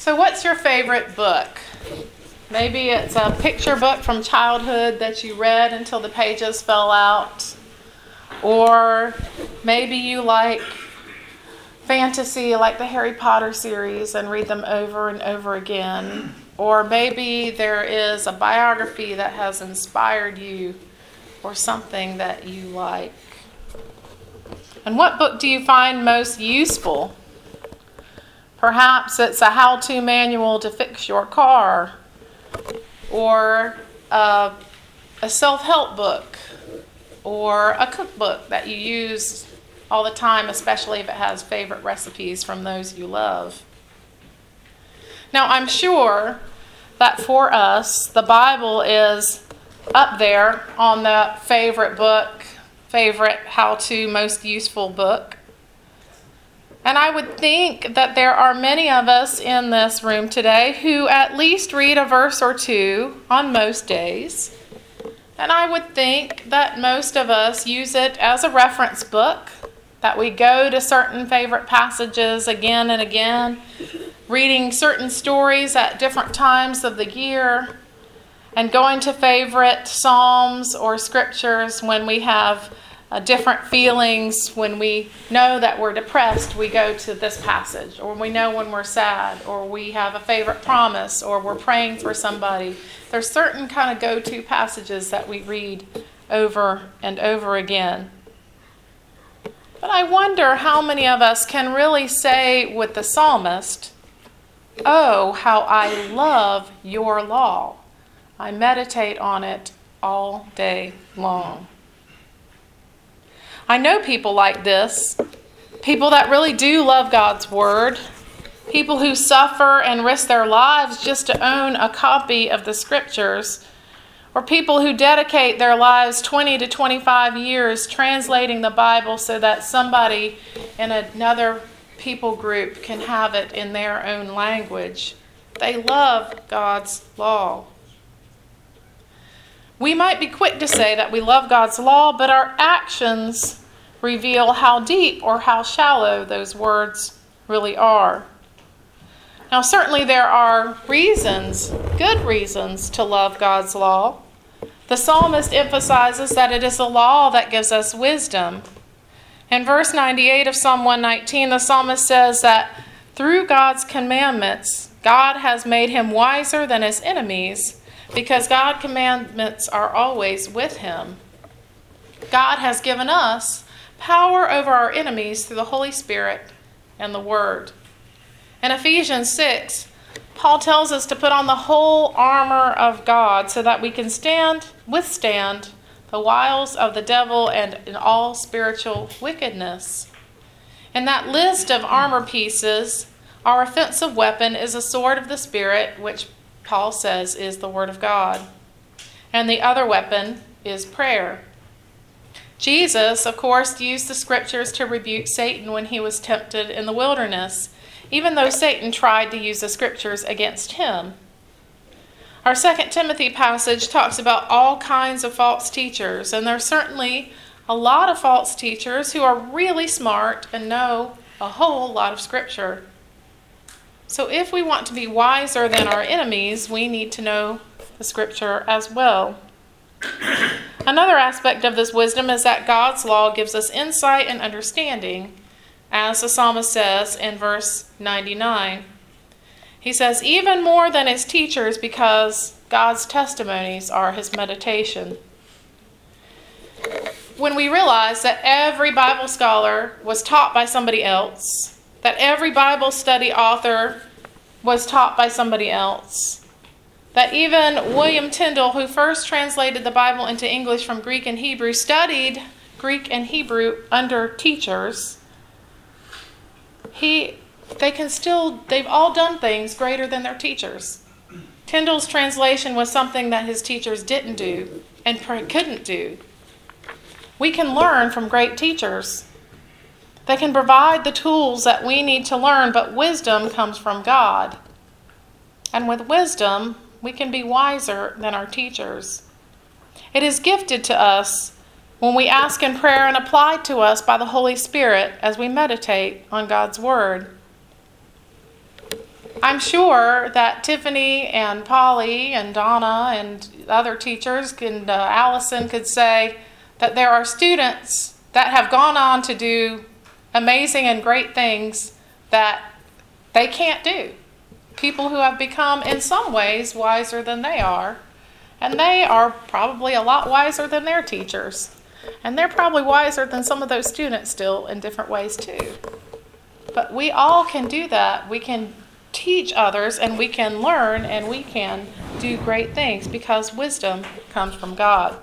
So what's your favorite book? Maybe it's a picture book from childhood that you read until the pages fell out. Or maybe you like fantasy, like the Harry Potter series, and read them over and over again. Or maybe there is a biography that has inspired you or something that you like. And what book do you find most useful? Perhaps it's a how-to manual to fix your car, or a self-help book, or a cookbook that you use all the time, especially if it has favorite recipes from those you love. Now, I'm sure that for us, the Bible is up there on the favorite book, favorite how-to, most useful book. And I would think that there are many of us in this room today who at least read a verse or two on most days. And I would think that most of us use it as a reference book, that we go to certain favorite passages again and again, reading certain stories at different times of the year, and going to favorite psalms or scriptures when we have different feelings. When we know that we're depressed, we go to this passage. Or we know when we're sad, or we have a favorite promise, or we're praying for somebody. There's certain kind of go-to passages that we read over and over again. But I wonder how many of us can really say with the psalmist, "Oh, how I love your law. I meditate on it all day long." I know people like this, people that really do love God's Word, people who suffer and risk their lives just to own a copy of the Scriptures, or people who dedicate their lives 20 to 25 years translating the Bible so that somebody in another people group can have it in their own language. They love God's law. We might be quick to say that we love God's law, but our actions reveal how deep or how shallow those words really are. Now, certainly there are reasons, good reasons, to love God's law. The psalmist emphasizes that it is the law that gives us wisdom. In verse 98 of Psalm 119, the psalmist says that through God's commandments, God has made him wiser than his enemies, because God's commandments are always with him. God has given us power over our enemies through the Holy Spirit and the Word. In Ephesians 6, Paul tells us to put on the whole armor of God so that we can withstand the wiles of the devil and in all spiritual wickedness. In that list of armor pieces, our offensive weapon is a sword of the Spirit, which Paul says is the Word of God. And the other weapon is prayer. Jesus, of course, used the Scriptures to rebuke Satan when he was tempted in the wilderness, even though Satan tried to use the Scriptures against him. Our 2 Timothy passage talks about all kinds of false teachers, and there's certainly a lot of false teachers who are really smart and know a whole lot of Scripture. So if we want to be wiser than our enemies, we need to know the Scripture as well. Another aspect of this wisdom is that God's law gives us insight and understanding, as the psalmist says in verse 99. He says, even more than his teachers, because God's testimonies are his meditation. When we realize that every Bible scholar was taught by somebody else, that every Bible study author was taught by somebody else, that even William Tyndale, who first translated the Bible into English from Greek and Hebrew, studied Greek and Hebrew under teachers, they've all done things greater than their teachers. Tyndale's translation was something that his teachers didn't do and couldn't do. We can learn from great teachers. They can provide the tools that we need to learn, but wisdom comes from God. And with wisdom, we can be wiser than our teachers. It is gifted to us when we ask in prayer and applied to us by the Holy Spirit as we meditate on God's Word. I'm sure that Tiffany and Polly and Donna and other teachers and Allison could say that there are students that have gone on to do amazing and great things that they can't do. People who have become, in some ways, wiser than they are. And they are probably a lot wiser than their teachers. And they're probably wiser than some of those students still in different ways too. But we all can do that. We can teach others and we can learn and we can do great things because wisdom comes from God.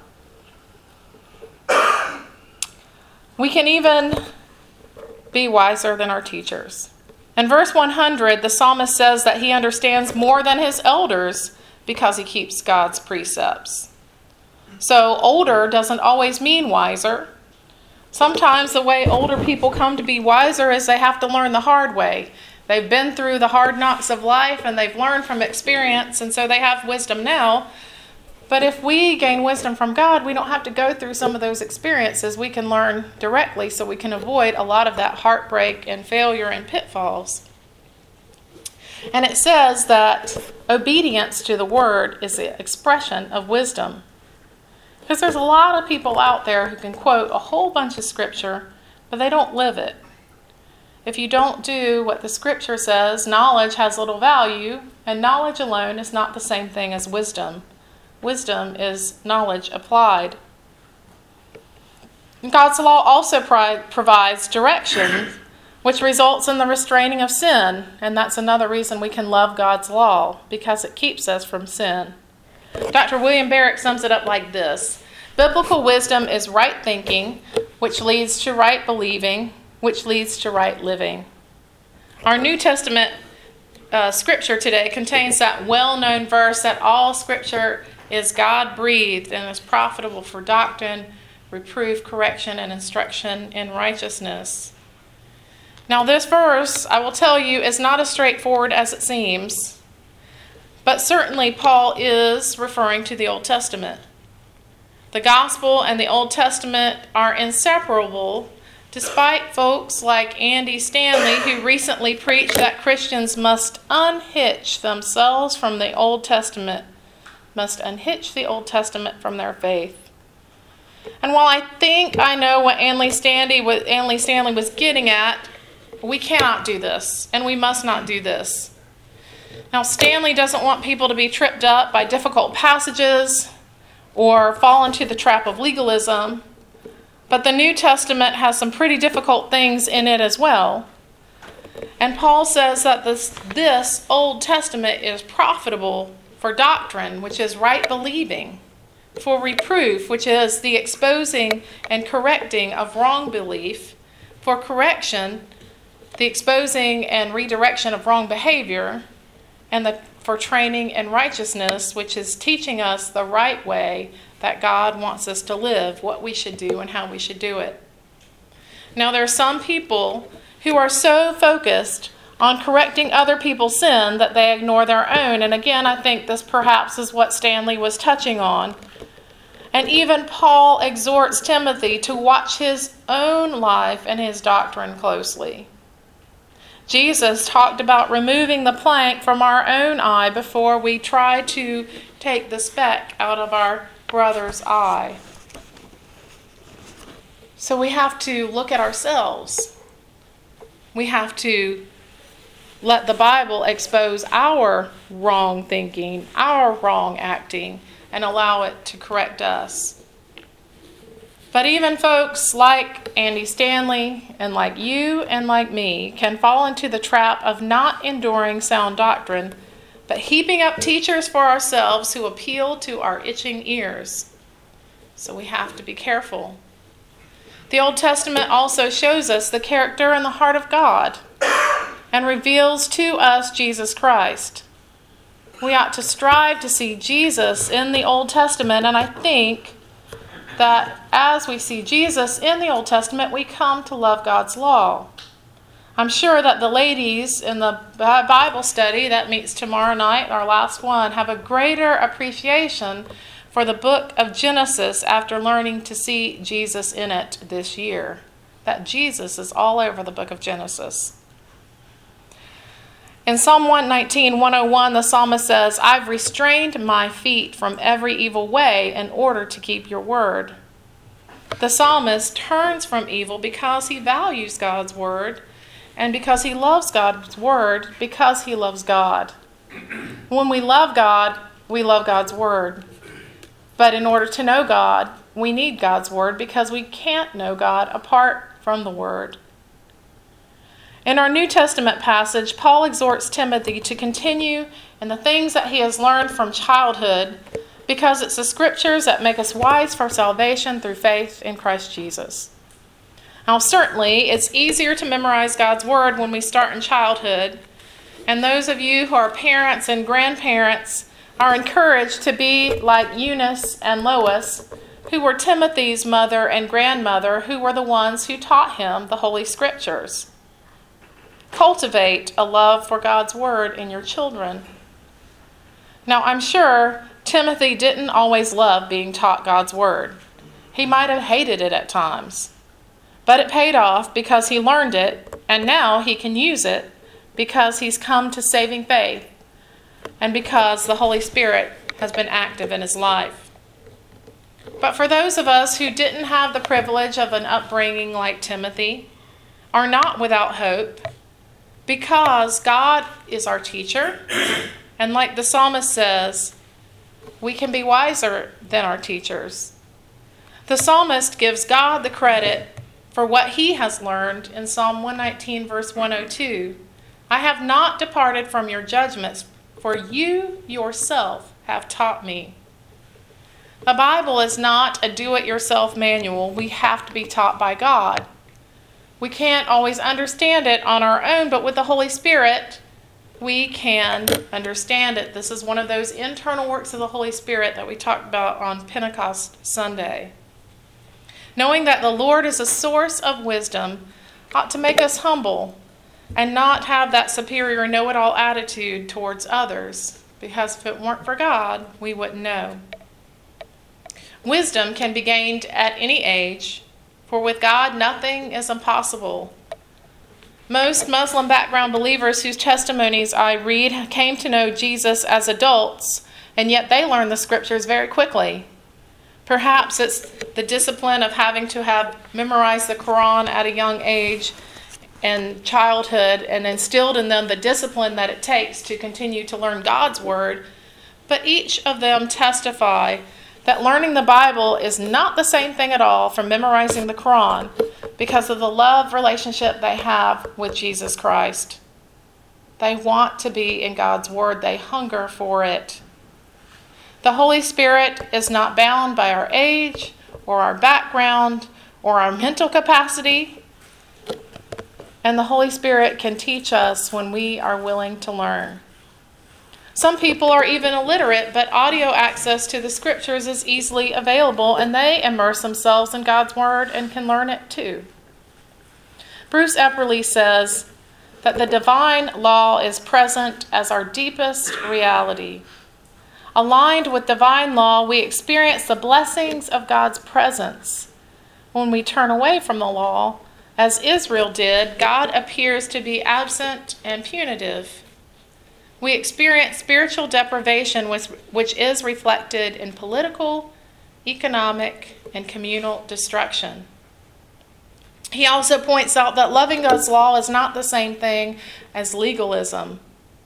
We can even be wiser than our teachers. In verse 100, the psalmist says that he understands more than his elders because he keeps God's precepts. So older doesn't always mean wiser. Sometimes the way older people come to be wiser is they have to learn the hard way. They've been through the hard knocks of life and they've learned from experience, and so they have wisdom now. But if we gain wisdom from God, we don't have to go through some of those experiences. We can learn directly so we can avoid a lot of that heartbreak and failure and pitfalls. And it says that obedience to the word is the expression of wisdom. Because there's a lot of people out there who can quote a whole bunch of scripture, but they don't live it. If you don't do what the scripture says, knowledge has little value, and knowledge alone is not the same thing as wisdom. Wisdom is knowledge applied. God's law also provides direction, which results in the restraining of sin. And that's another reason we can love God's law, because it keeps us from sin. Dr. William Barrick sums it up like this. Biblical wisdom is right thinking, which leads to right believing, which leads to right living. Our New Testament scripture today contains that well-known verse that all scripture is God-breathed and is profitable for doctrine, reproof, correction, and instruction in righteousness. Now this verse, I will tell you, is not as straightforward as it seems, but certainly Paul is referring to the Old Testament. The Gospel and the Old Testament are inseparable, despite folks like Andy Stanley, who recently preached that Christians must unhitch themselves from the Old Testament, must unhitch the Old Testament from their faith. And while I think I know what Andy Stanley was getting at, we cannot do this, and we must not do this. Now, Stanley doesn't want people to be tripped up by difficult passages or fall into the trap of legalism, but the New Testament has some pretty difficult things in it as well. And Paul says that this Old Testament is profitable for doctrine, which is right believing, for reproof, which is the exposing and correcting of wrong belief, for correction, the exposing and redirection of wrong behavior, and for training in righteousness, which is teaching us the right way that God wants us to live, what we should do and how we should do it. Now, there are some people who are so focused on correcting other people's sin that they ignore their own. And again, I think this perhaps is what Stanley was touching on. And even Paul exhorts Timothy to watch his own life and his doctrine closely. Jesus talked about removing the plank from our own eye before we try to take the speck out of our brother's eye. So we have to look at ourselves. We have to let the Bible expose our wrong thinking, our wrong acting, and allow it to correct us. But even folks like Andy Stanley and like you and like me can fall into the trap of not enduring sound doctrine, but heaping up teachers for ourselves who appeal to our itching ears. So we have to be careful. The Old Testament also shows us the character and the heart of God and reveals to us Jesus Christ. We ought to strive to see Jesus in the Old Testament, and I think that as we see Jesus in the Old Testament, we come to love God's law. I'm sure that the ladies in the Bible study that meets tomorrow night, our last one, have a greater appreciation for the book of Genesis after learning to see Jesus in it this year. That Jesus is all over the book of Genesis. In Psalm 119, 101, the psalmist says, I've restrained my feet from every evil way in order to keep your word. The psalmist turns from evil because he values God's word and because he loves God's word because he loves God. When we love God, we love God's word. But in order to know God, we need God's word because we can't know God apart from the word. In our New Testament passage, Paul exhorts Timothy to continue in the things that he has learned from childhood because it's the scriptures that make us wise for salvation through faith in Christ Jesus. Now, certainly, it's easier to memorize God's word when we start in childhood, and those of you who are parents and grandparents are encouraged to be like Eunice and Lois, who were Timothy's mother and grandmother, who were the ones who taught him the Holy Scriptures. Cultivate a love for God's word in your children. Now, I'm sure Timothy didn't always love being taught God's word. He might have hated it at times. But it paid off because he learned it, and now he can use it because he's come to saving faith and because the Holy Spirit has been active in his life. But for those of us who didn't have the privilege of an upbringing like Timothy, are not without hope, because God is our teacher, and like the psalmist says, we can be wiser than our teachers. The psalmist gives God the credit for what he has learned in Psalm 119, verse 102. I have not departed from your judgments, for you yourself have taught me. The Bible is not a do-it-yourself manual. We have to be taught by God. We can't always understand it on our own, but with the Holy Spirit, we can understand it. This is one of those internal works of the Holy Spirit that we talked about on Pentecost Sunday. Knowing that the Lord is a source of wisdom ought to make us humble and not have that superior know-it-all attitude towards others, because if it weren't for God, we wouldn't know. Wisdom can be gained at any age, for with God, nothing is impossible. Most Muslim background believers whose testimonies I read came to know Jesus as adults, and yet they learned the scriptures very quickly. Perhaps it's the discipline of having to have memorized the Quran at a young age and childhood and instilled in them the discipline that it takes to continue to learn God's word. But each of them testify that learning the Bible is not the same thing at all from memorizing the Quran because of the love relationship they have with Jesus Christ. They want to be in God's word. They hunger for it. The Holy Spirit is not bound by our age or our background or our mental capacity. And the Holy Spirit can teach us when we are willing to learn. Some people are even illiterate, but audio access to the scriptures is easily available, and they immerse themselves in God's word and can learn it too. Bruce Epperly says that the divine law is present as our deepest reality. Aligned with divine law, we experience the blessings of God's presence. When we turn away from the law, as Israel did, God appears to be absent and punitive. We experience spiritual deprivation, which is reflected in political, economic, and communal destruction. He also points out that loving God's law is not the same thing as legalism.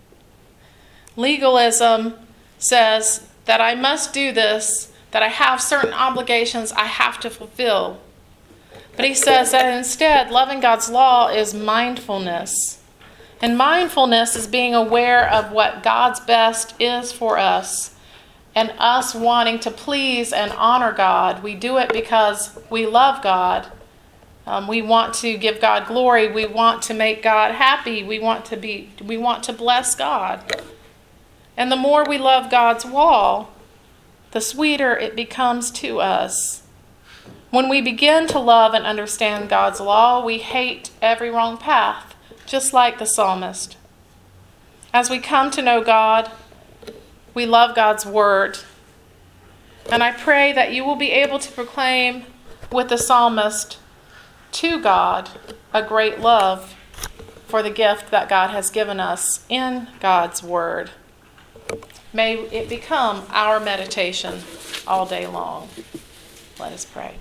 Legalism says that I must do this, that I have certain obligations I have to fulfill. But he says that instead, loving God's law is mindfulness. And mindfulness is being aware of what God's best is for us and us wanting to please and honor God. We do it because we love God. We want to give God glory. We want to make God happy. We want to bless God. And the more we love God's law, the sweeter it becomes to us. When we begin to love and understand God's law, we hate every wrong path, just like the psalmist. As we come to know God, we love God's word. And I pray that you will be able to proclaim with the psalmist to God a great love. for the gift that God has given us in God's Word. May it become our meditation all day long. Let us pray.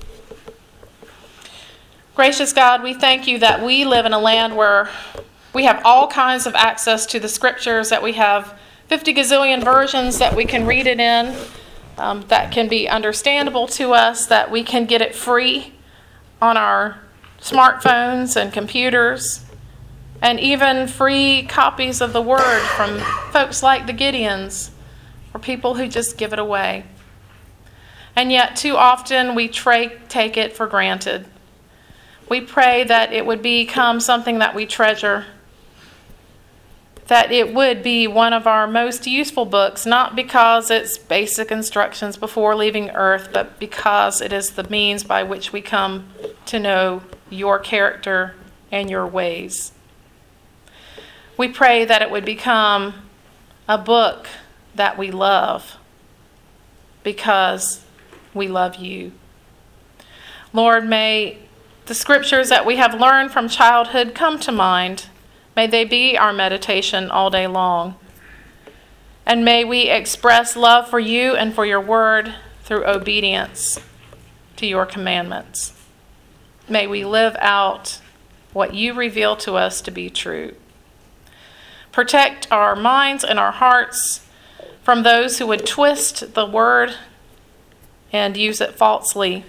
Gracious God, we thank you that we live in a land where we have all kinds of access to the Scriptures, that we have 50 gazillion versions that we can read it in, that can be understandable to us, that we can get it free on our smartphones and computers, and even free copies of the Word from folks like the Gideons, or people who just give it away. And yet too often we take it for granted. We pray that it would become something that we treasure, that it would be one of our most useful books, not because it's basic instructions before leaving earth, but because it is the means by which we come to know your character and your ways. We pray that it would become a book that we love because we love you. Lord, may the Scriptures that we have learned from childhood come to mind. May they be our meditation all day long. And may we express love for you and for your Word through obedience to your commandments. May we live out what you reveal to us to be true. Protect our minds and our hearts from those who would twist the Word and use it falsely.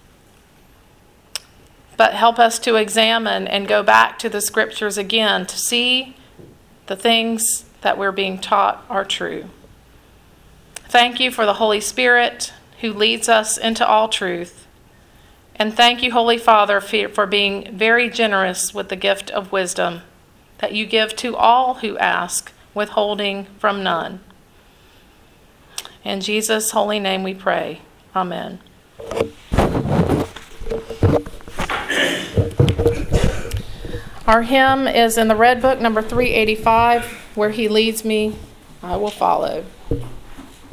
But help us to examine and go back to the Scriptures again to see the things that we're being taught are true. Thank you for the Holy Spirit who leads us into all truth. And thank you, Holy Father, for being very generous with the gift of wisdom that you give to all who ask, withholding from none. In Jesus' holy name we pray. Amen. Our hymn is in the Red Book, number 385, Where He Leads Me, I Will Follow.